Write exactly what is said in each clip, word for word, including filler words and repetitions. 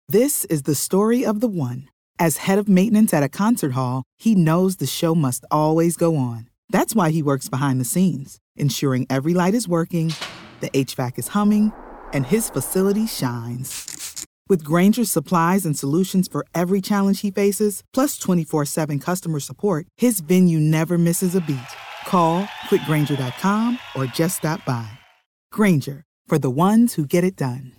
This is the story of the one. As head of maintenance at a concert hall, he knows the show must always go on. That's why he works behind the scenes, ensuring every light is working, the H V A C is humming, and his facility shines. With Grainger's supplies and solutions for every challenge he faces, plus twenty-four seven customer support, his venue never misses a beat. Call quick grainger dot com or just stop by. Grainger, for the ones who get it done.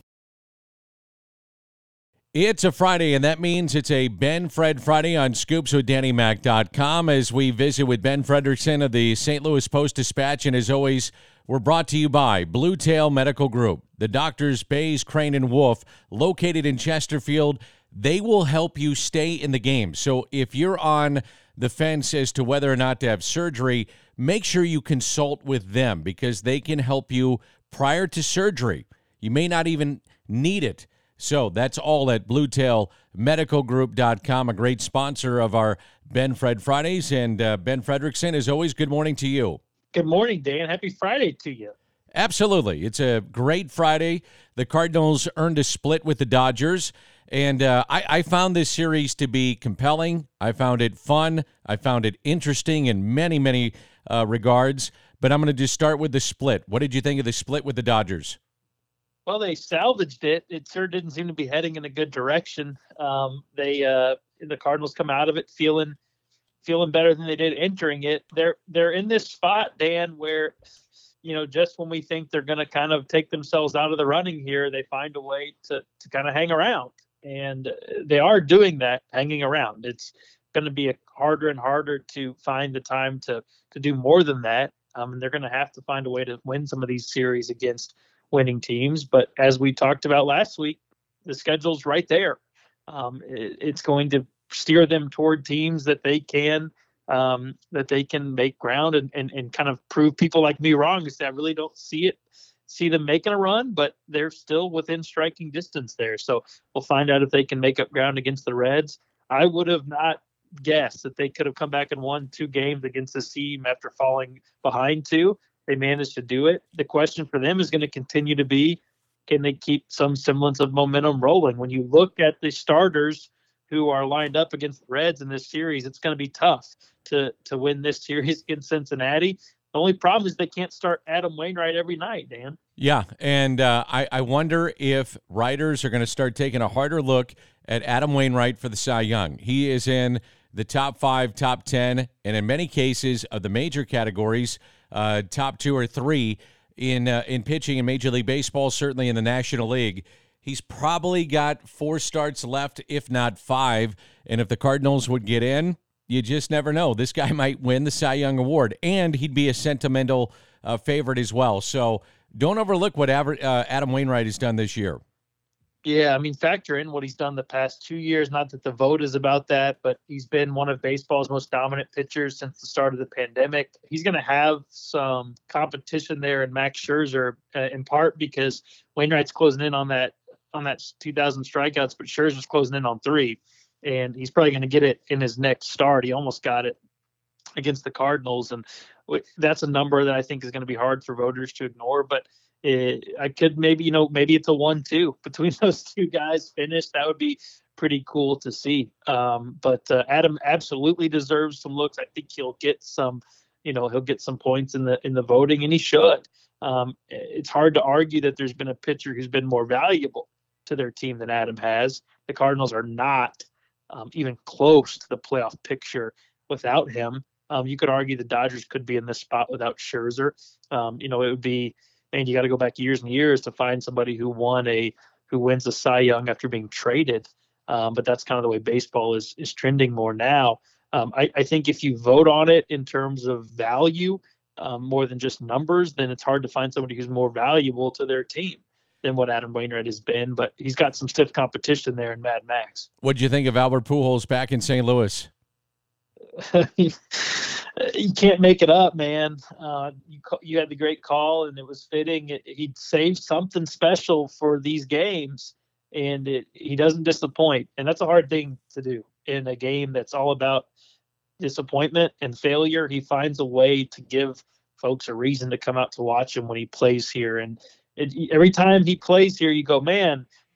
It's a Friday, and that means it's a Ben Fred Friday on scoops with danny mac dot com as we visit with Ben Frederickson of the Saint Louis Post-Dispatch. And as always, we're brought to you by Blue Tail Medical Group. The doctors Bays, Crane, and Wolf, located in Chesterfield, they will help you stay in the game. So if you're on the fence as to whether or not to have surgery, make sure you consult with them because they can help you prior to surgery. You may not even need it. So that's all at blue tail medical group dot com, a great sponsor of our Ben Fred Fridays. And uh, Ben Frederickson, as always, good morning to you. Good morning, Dan. Happy Friday to you. Absolutely. It's a great Friday. The Cardinals earned a split with the Dodgers, and uh, I, I found this series to be compelling. I found it fun. I found it interesting in many, many uh, regards. But I'm going to just start with the split. What did you think of the split with the Dodgers? Well, they salvaged it. It sure didn't seem to be heading in a good direction. Um, they uh, the Cardinals come out of it feeling feeling better than they did entering it. They're they're in this spot, Dan, where you know just when we think they're going to kind of take themselves out of the running here, they find a way to to kind of hang around, and they are doing that, hanging around. It's going to be harder and harder to find the time to to do more than that. Um, and they're going to have to find a way to win some of these series against winning teams. But as we talked about last week, the schedule's right there. Um, it, it's going to steer them toward teams that they can um, that they can make ground and, and, and kind of prove people like me wrong. Because I really don't see it, see them making a run, but they're still within striking distance there. So we'll find out if they can make up ground against the Reds. I would have not guessed that they could have come back and won two games against this team after falling behind two. They managed to do it. The question for them is going to continue to be, can they keep some semblance of momentum rolling? When you look at the starters who are lined up against the Reds in this series, it's going to be tough to to win this series against Cincinnati. The only problem is they can't start Adam Wainwright every night, Dan. Yeah, and uh, I, I wonder if writers are going to start taking a harder look at Adam Wainwright for the Cy Young. He is in the top five, top ten, and in many cases of the major categories, uh, top two or three in uh, in pitching in Major League Baseball, certainly in the National League. He's probably got four starts left, if not five, and if the Cardinals would get in, you just never know. This guy might win the Cy Young Award, and he'd be a sentimental uh, favorite as well. So don't overlook what Aver- uh, Adam Wainwright has done this year. Yeah, I mean, factor in what he's done the past two years. Not that the vote is about that, but he's been one of baseball's most dominant pitchers since the start of the pandemic. He's going to have some competition there in Max Scherzer, uh, in part because Wainwright's closing in on that on that two thousand strikeouts, but Scherzer's closing in on three, and he's probably going to get it in his next start. He almost got it against the Cardinals, and that's a number that I think is going to be hard for voters to ignore, but It, I could maybe, you know, maybe it's a one two between those two guys finished. That would be pretty cool to see. Um, but uh, Adam absolutely deserves some looks. I think he'll get some, you know, he'll get some points in the in the voting, and he should. Um, it's hard to argue that there's been a pitcher who's been more valuable to their team than Adam has. The Cardinals are not um, even close to the playoff picture without him. Um, you could argue the Dodgers could be in this spot without Scherzer. Um, you know, it would be. And you got to go back years and years to find somebody who won a who wins a Cy Young after being traded. Um, but that's kind of the way baseball is is trending more now. Um, I, I think if you vote on it in terms of value um, more than just numbers, then it's hard to find somebody who's more valuable to their team than what Adam Wainwright has been. But he's got some stiff competition there in Mad Max. What did you think of Albert Pujols back in Saint Louis? You can't make it up, man. Uh, you you had the great call, and it was fitting. It, he'd saved something special for these games, and it, he doesn't disappoint. And that's a hard thing to do in a game that's all about disappointment and failure. He finds a way to give folks a reason to come out to watch him when he plays here. And it, every time he plays here, you go, man,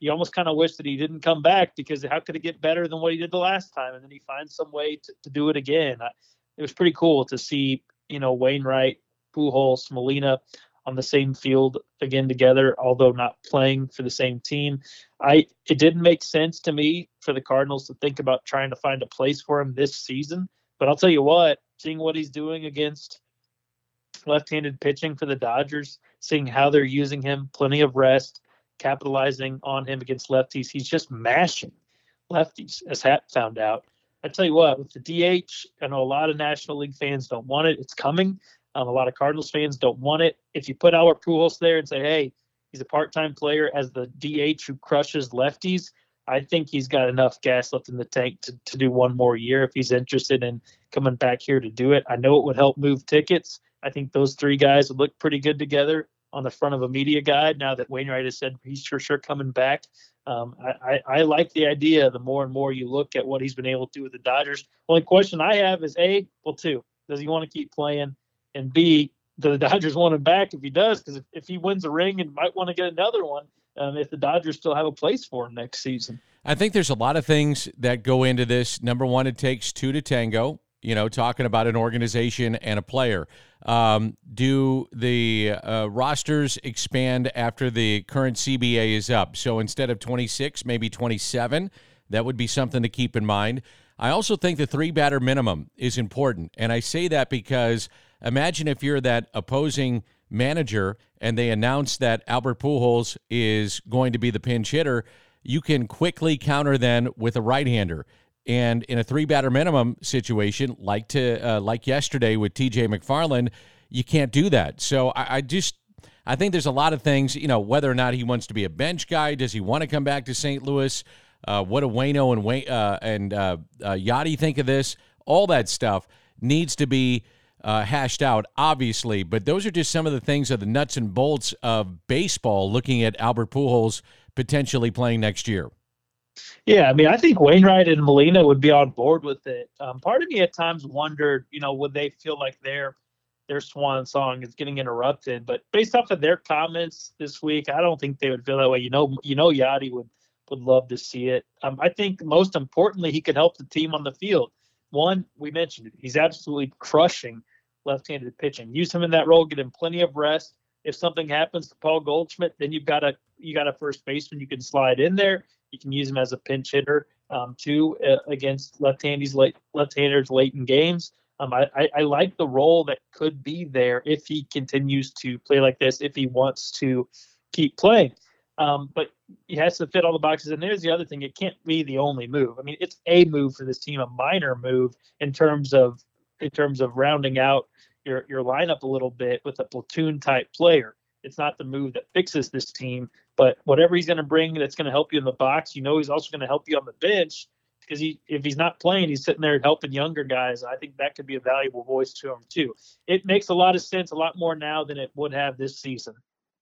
you almost kind of wish that he didn't come back, because how could it get better than what he did the last time? And then he finds some way to, to do it again. I, it was pretty cool to see, you know, Wainwright, Pujols, Molina on the same field again together, although not playing for the same team. I it didn't make sense to me for the Cardinals to think about trying to find a place for him this season. But I'll tell you what, seeing what he's doing against left-handed pitching for the Dodgers, seeing how they're using him, plenty of rest, capitalizing on him against lefties, he's just mashing lefties, as Hat found out. I tell you what, with the D H, I know a lot of National League fans don't want it. It's coming. Um, a lot of Cardinals fans don't want it. If you put Albert Pujols there and say, hey, he's a part-time player as the D H who crushes lefties, I think he's got enough gas left in the tank to, to do one more year if he's interested in coming back here to do it. I know it would help move tickets. I think those three guys would look pretty good together on the front of a media guide now that Wainwright has said he's for sure coming back. Um, I, I, I like the idea the more and more you look at what he's been able to do with the Dodgers. Only question I have is, A, well, two, does he want to keep playing? And B, do the Dodgers want him back if he does? Because if, if he wins a ring and might want to get another one, um, if the Dodgers still have a place for him next season. I think there's a lot of things that go into this. Number one, it takes two to tango, you know, talking about an organization and a player. Um, do the uh, rosters expand after the current C B A is up? So instead of twenty-six, maybe twenty-seven. That would be something to keep in mind. I also think the three-batter minimum is important, and I say that because imagine if you're that opposing manager and they announce that Albert Pujols is going to be the pinch hitter, you can quickly counter then with a right-hander. And in a three-batter minimum situation, like to uh, like yesterday with T J McFarland, you can't do that. So I, I just I think there's a lot of things, you know, whether or not he wants to be a bench guy, does he want to come back to Saint Louis? Uh, what do Waino and Wayne, uh, and uh, uh, Yachty think of this? All that stuff needs to be uh, hashed out, obviously. But those are just some of the things of the nuts and bolts of baseball, looking at Albert Pujols potentially playing next year. Yeah, I mean, I think Wainwright and Molina would be on board with it. Um, part of me at times wondered, you know, would they feel like their their swan song is getting interrupted? But based off of their comments this week, I don't think they would feel that way. You know, you know, Yachty would would love to see it. Um, I think most importantly, he could help the team on the field. One, we mentioned it, he's absolutely crushing left-handed pitching. Use him in that role, get him plenty of rest. If something happens to Paul Goldschmidt, then you've got a you got a first baseman you can slide in there. You can use him as a pinch hitter um, too uh, against left-handers late left-handers late in games. Um, I, I, I like the role that could be there if he continues to play like this, if he wants to keep playing. Um, but he has to fit all the boxes. And there's the other thing. It can't be the only move. I mean, it's a move for this team, a minor move in terms of in terms of rounding out your, your lineup a little bit with a platoon-type player. It's not the move that fixes this team. But whatever he's going to bring that's going to help you in the box, you know he's also going to help you on the bench, because he, if he's not playing, he's sitting there helping younger guys. I think that could be a valuable voice to him too. It makes a lot of sense, a lot more now than it would have this season.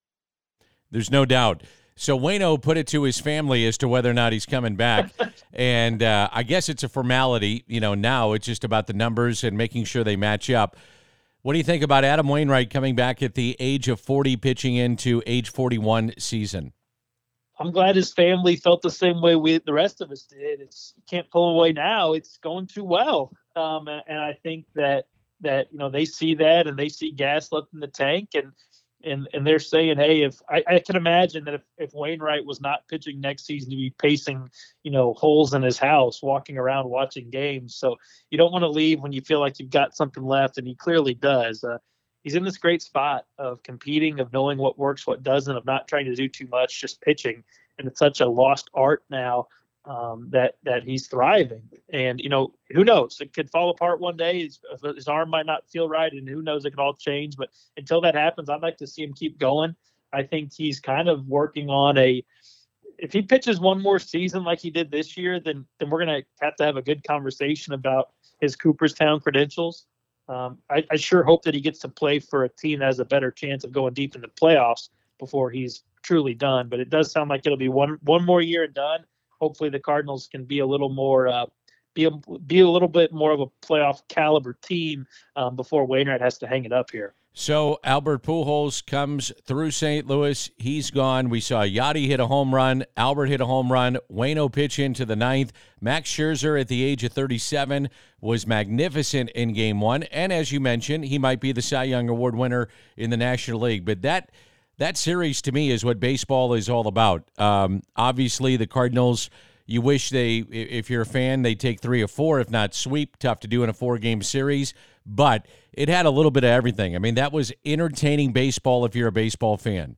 There's no doubt. So Waino put it to his family as to whether or not he's coming back. and uh, I guess it's a formality. You know, now it's just about the numbers and making sure they match up. What do you think about Adam Wainwright coming back at the age of forty, pitching into age forty-one season? I'm glad his family felt the same way we, the rest of us did. It's you can't pull away now. It's going too well. Um, and I think that, that, you know, they see that and they see gas left in the tank, and, and, and they're saying, hey, if I, I can imagine that if, if Wainwright was not pitching next season, to be pacing, you know, holes in his house, walking around, watching games. So you don't want to leave when you feel like you've got something left. And he clearly does. Uh, he's in this great spot of competing, of knowing what works, what doesn't, of not trying to do too much, just pitching. And it's such a lost art now um, that, that he's thriving. And, you know, who knows? It could fall apart one day. His, his arm might not feel right, and who knows? It could all change. But until that happens, I'd like to see him keep going. I think he's kind of working on a – if he pitches one more season like he did this year, then then we're going to have to have a good conversation about his Cooperstown credentials. Um, I, I sure hope that he gets to play for a team that has a better chance of going deep in the playoffs before he's truly done. But it does sound like it'll be one one more year and done. Hopefully the Cardinals can be a little more uh, be a, be a little bit more of a playoff caliber team um, before Wainwright has to hang it up here. So Albert Pujols comes through Saint Louis. He's gone. We saw Yachty hit a home run. Albert hit a home run. Waino pitch into the ninth. Max Scherzer at the age of thirty-seven was magnificent in game one. And as you mentioned, he might be the Cy Young Award winner in the National League. But that that series to me is what baseball is all about. Um, obviously, the Cardinals, you wish they, if you're a fan, they take three or four, if not sweep. Tough to do in a four-game series. But it had a little bit of everything. I mean, that was entertaining baseball if you're a baseball fan.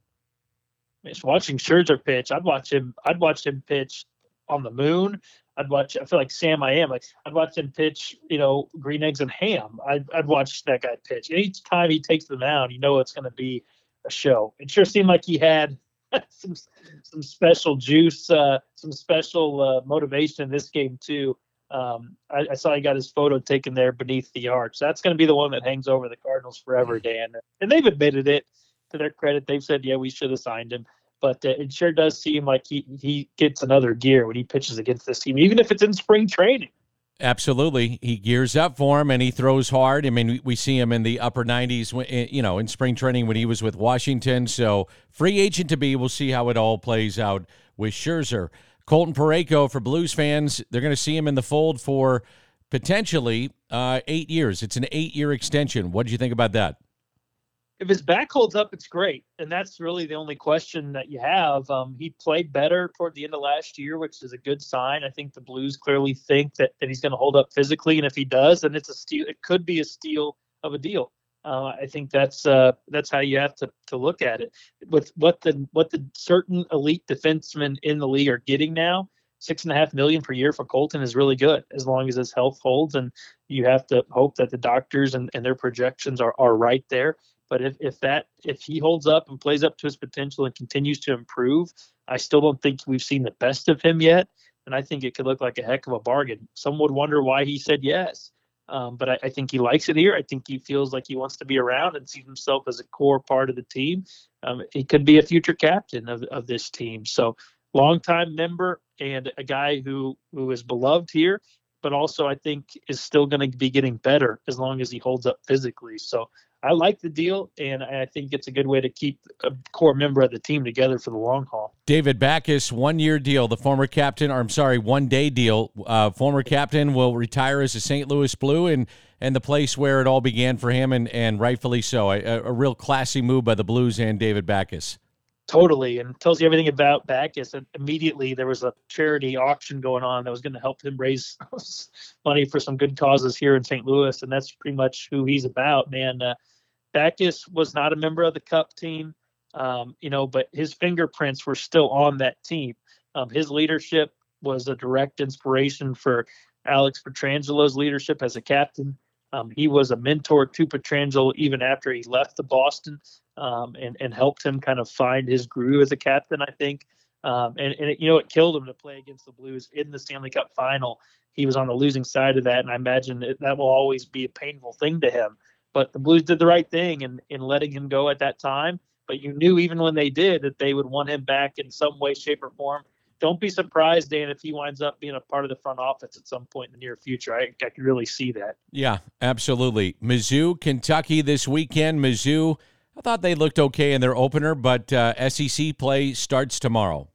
Just watching Scherzer pitch, I'd watch him. I'd watch him pitch on the moon. I'd watch. I feel like Sam I am. Like I'd watch him pitch. You know, green eggs and ham. I'd, I'd watch that guy pitch. And each time he takes the mound, you know it's going to be a show. It sure seemed like he had some some special juice, uh, some special uh, motivation in this game too. Um, I, I saw he got his photo taken there beneath the arch. That's going to be the one that hangs over the Cardinals forever, Dan. And they've admitted it. To their credit, they've said, yeah, we should have signed him. But uh, it sure does seem like he, he gets another gear when he pitches against this team, even if it's in spring training. Absolutely. He gears up for him, and he throws hard. I mean, we, we see him in the upper nineties, you know, in spring training when he was with Washington. So free agent to be. We'll see how it all plays out with Scherzer. Colton Parayko, for Blues fans, they're going to see him in the fold for potentially uh, eight years. It's an eight-year extension. What did you think about that? If his back holds up, it's great. And that's really the only question that you have. Um, he played better toward the end of last year, which is a good sign. I think the Blues clearly think that, that he's going to hold up physically. And if he does, then it's a steal. It could be a steal of a deal. Uh, I think that's uh, that's how you have to, to look at it. With what the what the certain elite defensemen in the league are getting now, six and a half million per year for Colton is really good as long as his health holds. And you have to hope that the doctors and, and their projections are, are right there. But if, if that if he holds up and plays up to his potential and continues to improve, I still don't think we've seen the best of him yet. And I think it could look like a heck of a bargain. Some would wonder why he said yes. Um, but I, I think he likes it here. I think he feels like he wants to be around and sees himself as a core part of the team. Um, he could be a future captain of, of this team. So longtime member and a guy who, who is beloved here, but also I think is still going to be getting better as long as he holds up physically. So I like the deal, and I think it's a good way to keep a core member of the team together for the long haul. David Backes, one-year deal. The former captain, or I'm sorry, one-day deal. Uh, former captain will retire as a Saint Louis Blue, and and the place where it all began for him, and, and rightfully so. A, a real classy move by the Blues and David Backes. Totally, and tells you everything about Backes. And immediately there was a charity auction going on that was going to help him raise money for some good causes here in Saint Louis, and that's pretty much who he's about, man. Uh, Backes was not a member of the Cup team, um, you know, but his fingerprints were still on that team. Um, his leadership was a direct inspiration for Alex Petrangelo's leadership as a captain. Um, he was a mentor to Pietrangelo even after he left the Boston, um, and, and helped him kind of find his groove as a captain, I think. Um, and, and it, you know, it killed him to play against the Blues in the Stanley Cup final. He was on the losing side of that, and I imagine it, that will always be a painful thing to him. But the Blues did the right thing in, in letting him go at that time. But you knew even when they did that they would want him back in some way, shape, or form. Don't be surprised, Dan, if he winds up being a part of the front office at some point in the near future. I, I can really see that. Yeah, absolutely. Mizzou, Kentucky this weekend. Mizzou, I thought they looked okay in their opener, but uh, S E C play starts tomorrow.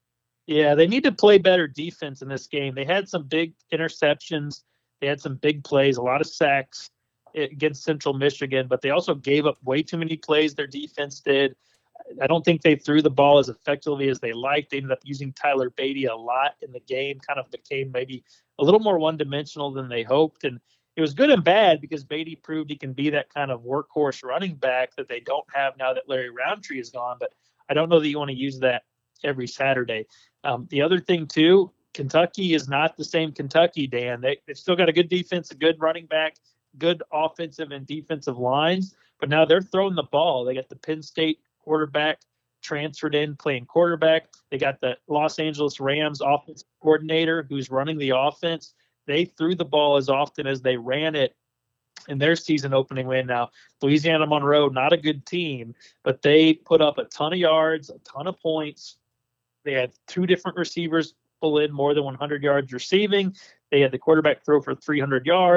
Yeah, they need to play better defense in this game. They had some big interceptions. They had some big plays, a lot of sacks against Central Michigan, but they also gave up way too many plays. Their defense did. I don't think they threw the ball as effectively as they liked. They ended up using Tyler Beatty a lot in the game, kind of became maybe a little more one-dimensional than they hoped. And it was good and bad because Beatty proved he can be that kind of workhorse running back that they don't have now that Larry Roundtree is gone. But I don't know that you want to use that every Saturday. Um, the other thing, too, Kentucky is not the same Kentucky, Dan. They, they've still got a good defense, a good running back, good offensive and defensive lines, but now they're throwing the ball. They got the Penn State quarterback transferred in playing quarterback. They got the Los Angeles Rams offensive coordinator who's running the offense. They threw the ball as often as they ran it in their season opening win. Now, Louisiana Monroe, not a good team, but they put up a ton of yards, a ton of points. They had two different receivers pull in more than one hundred yards receiving. They had the quarterback throw for three hundred yards.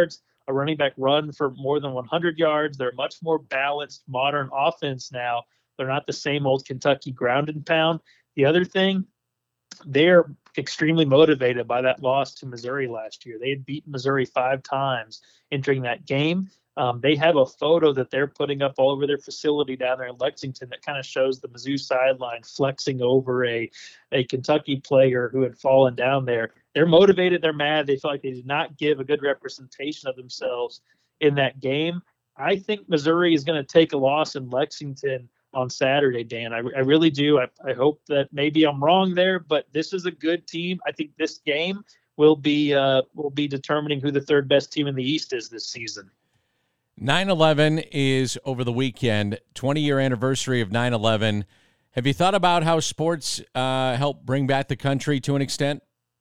a running back run for more than one hundred yards. They're a much more balanced, modern offense now. They're not the same old Kentucky ground and pound. The other thing, they're extremely motivated by that loss to Missouri last year. They had beaten Missouri five times entering that game. Um, they have a photo that they're putting up all over their facility down there in Lexington that kind of shows the Mizzou sideline flexing over a, a Kentucky player who had fallen down there. They're motivated. They're mad. They feel like they did not give a good representation of themselves in that game. I think Missouri is going to take a loss in Lexington on Saturday, Dan. I, I really do. I, I hope that maybe I'm wrong there, but this is a good team. I think this game will be uh, will be determining who the third best team in the East is this season. nine eleven is over the weekend, twenty-year anniversary of nine eleven. Have you thought about how sports uh, help bring back the country to an extent?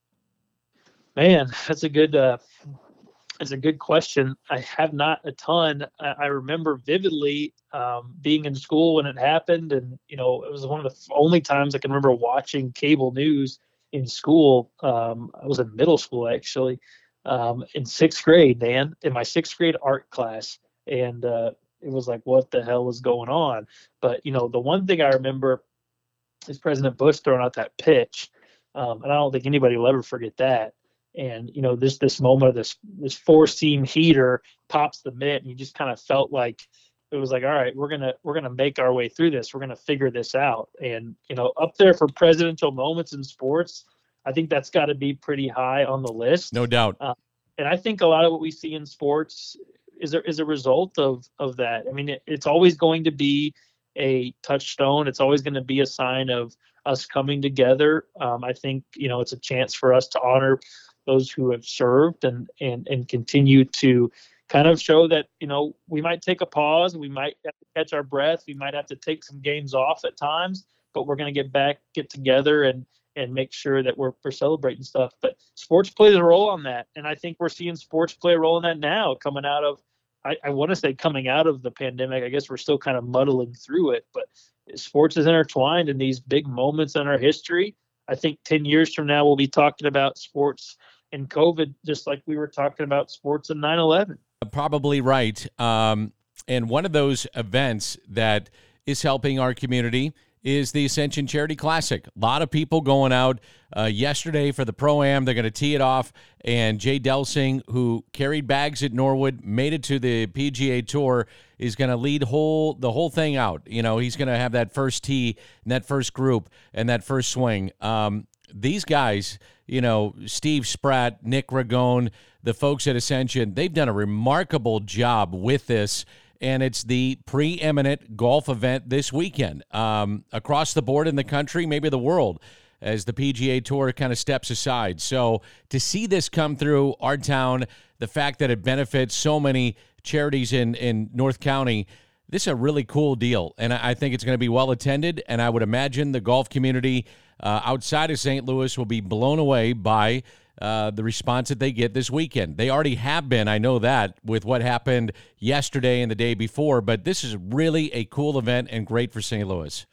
Man, that's a good uh, that's a good question. I have not a ton. I, I remember vividly um, being in school when it happened, and you know it was one of the only times I can remember watching cable news in school. Um, I was in middle school actually, um, in sixth grade, Dan, in my sixth grade art class. And uh, it was like, what the hell was going on? But, you know, the one thing I remember is President Bush throwing out that pitch. Um, and I don't think anybody will ever forget that. And, you know, this this moment of this this four-seam heater pops the mitt, and you just kind of felt like it was like, all right, we're gonna we're gonna make our way through this. We're gonna figure this out. And, you know, up there for presidential moments in sports, I think that's got to be pretty high on the list. No doubt. Uh, and I think a lot of what we see in sports is a, is a result of of that. I mean, it, it's always going to be a touchstone. It's always going to be a sign of us coming together. Um, I think, you know, it's a chance for us to honor those who have served and and and continue to kind of show that, you know, we might take a pause. We might have to catch our breath. We might have to take some games off at times, but we're going to get back, get together and and make sure that we're, we're celebrating stuff. But sports plays a role on that. And I think we're seeing sports play a role in that now coming out of, I, I want to say coming out of the pandemic. I guess we're still kind of muddling through it, but sports is intertwined in these big moments in our history. I think ten years from now, we'll be talking about sports and COVID, just like we were talking about sports in nine eleven. Probably right. Um, and one of those events that is helping our community is the Ascension Charity Classic. A lot of people going out uh, yesterday for the Pro-Am. They're going to tee it off, and Jay Delsing, who carried bags at Norwood, made it to the P G A Tour, is going to lead whole the whole thing out. You know, he's going to have that first tee and that first group and that first swing. Um, these guys, you know, Steve Spratt, Nick Ragone, the folks at Ascension, they've done a remarkable job with this. And it's the preeminent golf event this weekend um, across the board in the country, maybe the world, as the P G A Tour kind of steps aside. So to see this come through our town, the fact that it benefits so many charities in, in North County, this is a really cool deal. And I think it's going to be well attended. And I would imagine the golf community uh, outside of Saint Louis will be blown away by Uh, the response that they get this weekend. They already have been, I know that, with what happened yesterday and the day before, but this is really a cool event and great for Saint Louis.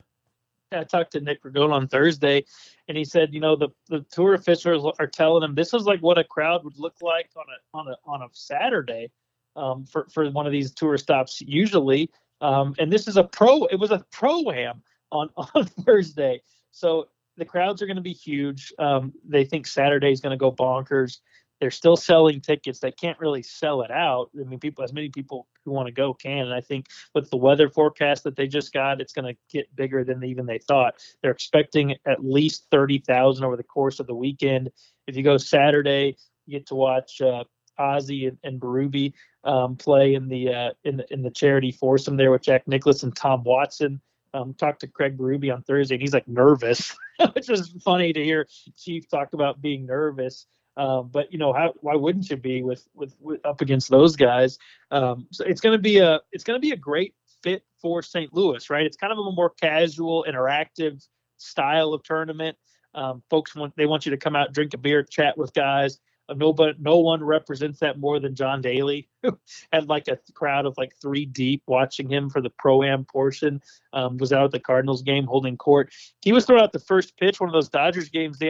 I talked to Nick Ragone on Thursday, and he said, you know, the, the tour officials are telling him this is like what a crowd would look like on a on a on a Saturday um, for for one of these tour stops usually, um, and this is a pro. It was a pro-am on on Thursday, so the crowds are going to be huge. Um, they think Saturday is going to go bonkers. They're still selling tickets. They can't really sell it out. I mean, people, as many people who want to go can. And I think with the weather forecast that they just got, it's going to get bigger than even they thought. They're expecting at least thirty thousand over the course of the weekend. If you go Saturday, you get to watch uh, Ozzy and, and Berube um, play in the, uh, in the in the charity foursome there with Jack Nicklaus and Tom Watson. Um, talked to Craig Berube on Thursday, and he's like nervous, which was funny to hear Chief talk about being nervous. Um, but you know, how, why wouldn't you be with, with, with up against those guys? Um, so it's going to be a it's going to be a great fit for Saint Louis, right? It's kind of a more casual, interactive style of tournament. Um, folks want they want you to come out, drink a beer, chat with guys. Uh, no, but no one represents that more than John Daly, who had like a crowd of like three deep watching him for the Pro-Am portion. Um, was out at the Cardinals game holding court. He was throwing out the first pitch, one of those Dodgers games, Dan,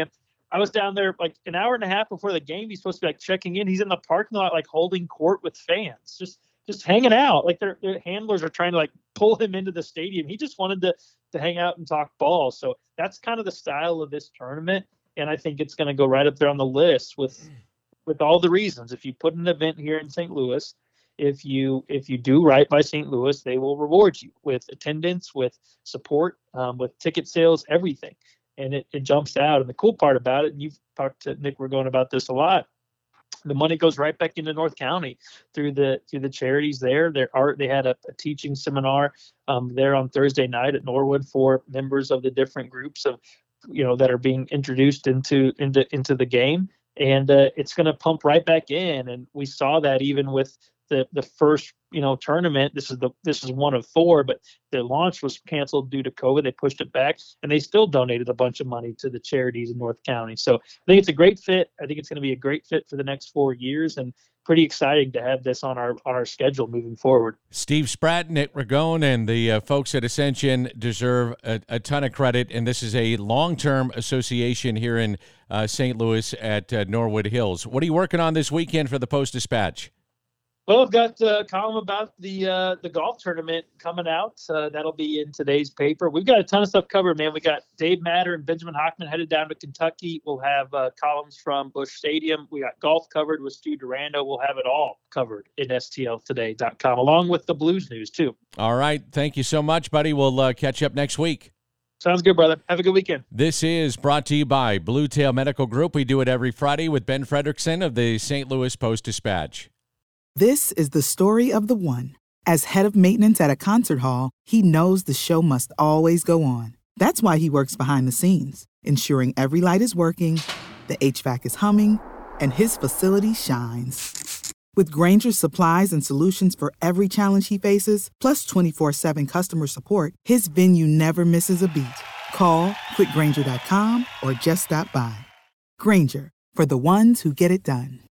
I was down there like an hour and a half before the game. He's supposed to be like checking in. He's in the parking lot, like holding court with fans, just just hanging out. Like their, their handlers are trying to like pull him into the stadium. He just wanted to to hang out and talk ball. So that's kind of the style of this tournament, and I think it's going to go right up there on the list with with all the reasons. If you put an event here in Saint Louis, if you if you do right by Saint Louis, they will reward you with attendance, with support, um, with ticket sales, everything. And it, it jumps out. And the cool part about it, and you've talked to Nick Ragone about this a lot, the money goes right back into North County through the through the charities there. There are they had a, a teaching seminar um, there on Thursday night at Norwood for members of the different groups of you know that are being introduced into into into the game, and uh, it's going to pump right back in. And we saw that even with the the first you know tournament. This is the this is one of four, but their launch was canceled due to COVID. They pushed it back, and they still donated a bunch of money to the charities in North County. So I think it's a great fit. I think it's going to be a great fit for the next four years, and pretty exciting to have this on our on our schedule moving forward. Steve Spratt, Nick Ragone, and the uh, folks at Ascension deserve a, a ton of credit, and this is a long-term association here in uh, Saint Louis at uh, Norwood Hills. What are you working on this weekend for the Post-Dispatch? Well, I've got a column about the uh, the golf tournament coming out. Uh, that'll be in today's paper. We've got a ton of stuff covered, man. We got Dave Matter and Benjamin Hockman headed down to Kentucky. We'll have uh, columns from Busch Stadium. We got golf covered with Stu Durando. We'll have it all covered in S T L today dot com, along with the Blues news, too. All right. Thank you so much, buddy. We'll uh, catch up next week. Sounds good, brother. Have a good weekend. This is brought to you by Blue Tail Medical Group. We do it every Friday with Ben Frederickson of the Saint Louis Post-Dispatch. This is the story of the one. As head of maintenance at a concert hall, he knows the show must always go on. That's why he works behind the scenes, ensuring every light is working, the H V A C is humming, and his facility shines. With Grainger's supplies and solutions for every challenge he faces, plus twenty-four seven customer support, his venue never misses a beat. Call quick grainger dot com or just stop by. Grainger, for the ones who get it done.